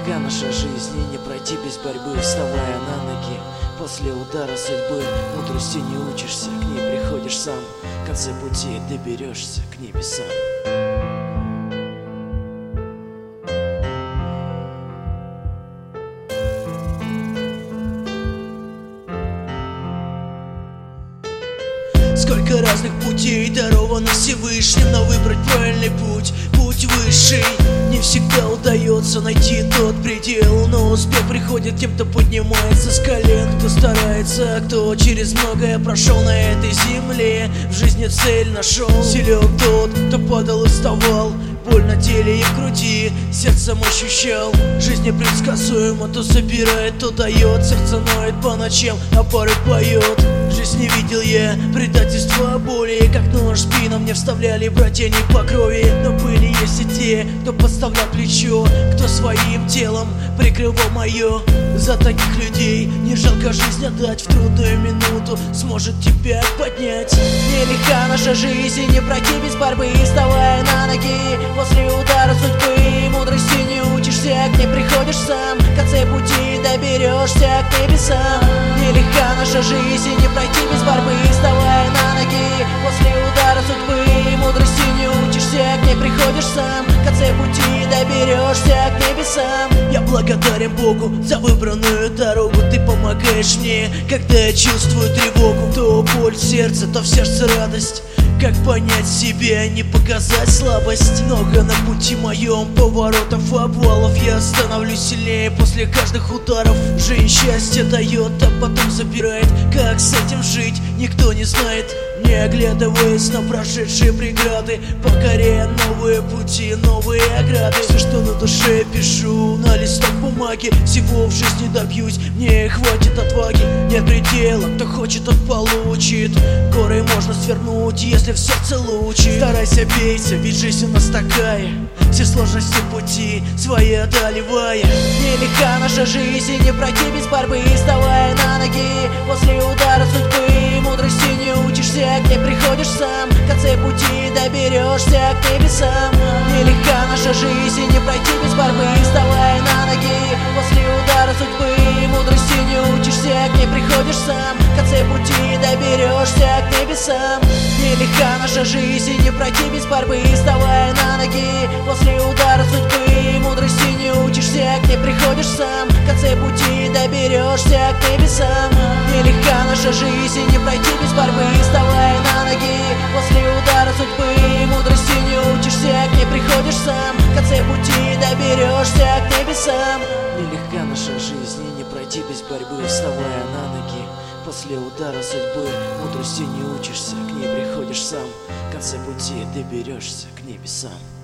Нелегка наша жизнь, и не пройти без борьбы, вставая на ноги. После удара судьбы мудрости не учишься, к ней приходишь сам. В конце пути доберешься к небесам. Сколько разных путей даровано Всевышним, но выбрать правильный путь, путь высший. Не всегда удается найти тот предел, но успех приходит тем, кто поднимается с колен. Кто старается, кто через многое прошел на этой земле, в жизни цель нашел. Силен тот, кто падал и вставал, боль на теле и в груди сердцем ощущал. Жизнь непредсказуема, то собирает, то дает. Сердце ноет по ночам, а порой поет. Жизнь не видел я предательства, боли, как нож в спину мне вставляли братья не по крови. Но были есть и те, кто подставлял плечо, кто своим телом прикрывал мое. За таких людей не жалко жизнь отдать, в трудную минуту сможет тебя поднять. Нелегка наша жизнь, и не пройти без борьбы, вставая на ноги. После удара судьбы мудрости не учишься, к ней приходишь сам. В конце пути доберешься к небесам. Нелегка наша жизнь, и не пройти без борьбы, вставая на ноги. После удара судьбы мудрости не учишься, к ней приходишь сам. В конце пути доберешься к небесам. Я благодарен Богу за выбранную дорогу. Ты помогаешь мне, когда я чувствую тревогу. То боль в сердце, то в сердце радость. Как понять себя, не показать слабость? Много на пути моем поворотов, обвалов. Я становлюсь сильнее после каждых ударов. Жизнь счастье дает, а потом забирает. Как с этим жить, никто не знает. Не оглядываясь на прошедшие преграды, покоряя новые пути, новые ограды. Все, что на душе пишу на листок бумаги, всего в жизни добьюсь, мне хватит отваги. Нет предела, кто хочет, тот получит. Горы можно свернуть, если в сердце лучи. Старайся, бейся, ведь жизнь у нас такая, все сложности пути свои одолевая. Нелегка наша жизнь, и не пройти без борьбы, вставая на ноги. После удара судьбы мудрости не учишься, к ней приходишь сам. В конце пути доберешься к небесам. Нелегка наша жизнь, и не пройти без борьбы, вставая на ноги. После удара судьбы мудрости не учишься, к ней приходишь сам. В конце пути доберешься к небесам. Нелегка наша жизнь, и не пройти без борьбы, вставая на ноги. После удара судьбы мудрости не учишься, к ней приходишь сам. В конце пути доберешься к небесам. Нелегка наша жизнь, и не пройти без борьбы, вставая на ноги. После удара судьбы мудрости не учишься, к ней приходишь сам. В конце пути доберешься к небесам. Нелегка наша жизнь, и не пройти без борьбы, вставая на ноги. После удара судьбы мудрости не учишься, к ней приходишь сам. В конце пути доберешься к небесам.